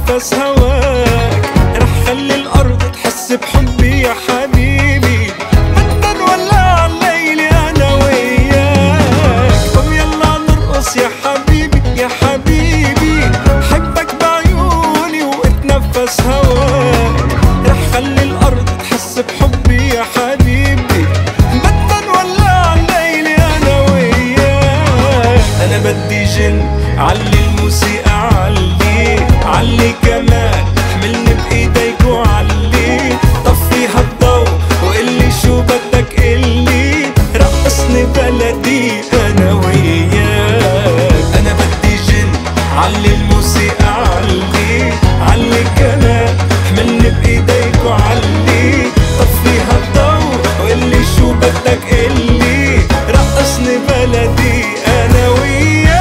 نفس هواك، رح خلي الأرض تحس بحبي يا حبيبي. بدنا نولع الليل أنا وياك، قوم يلا نرقص يا حبيبي يا حبيبي. حبك بعيوني واتنفس هواك، رح خلي الأرض تحس بحبي يا حبيبي. بدنا نولع الليل أنا وياك. أنا بدي جن، علي الموسيقى علي، علي كمان احملني بإيديك وعلي. طفي هالضو وقلي شو بدك قلي، رقصني بلدي أنا وياك. أنا بدي جن، علي الموسيقى علي، علي كمان احملني بإيديك وعلي. طفي هالضو وقلي شو بدك قلي، رقصني بلدي أنا وياك.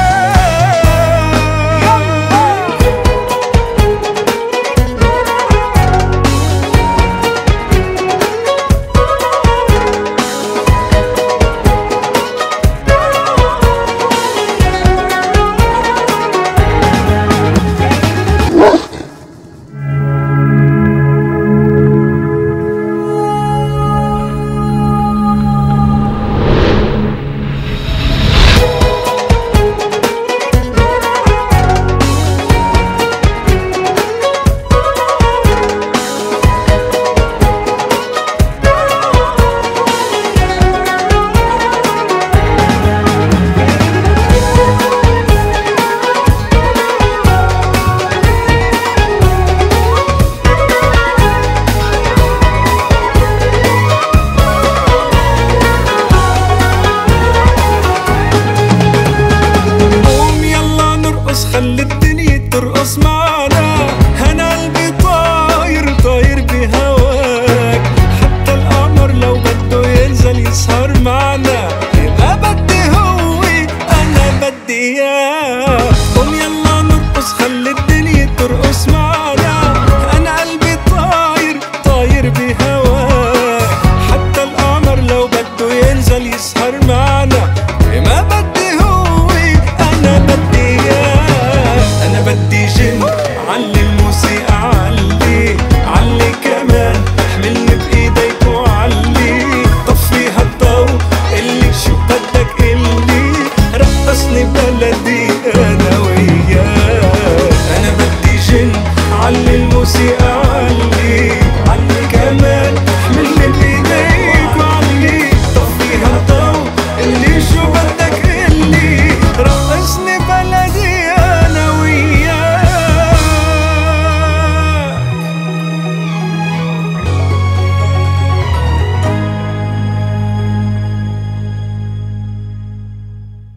خلي الدنيا ترقص معنا، هنا قلبي طاير طاير بها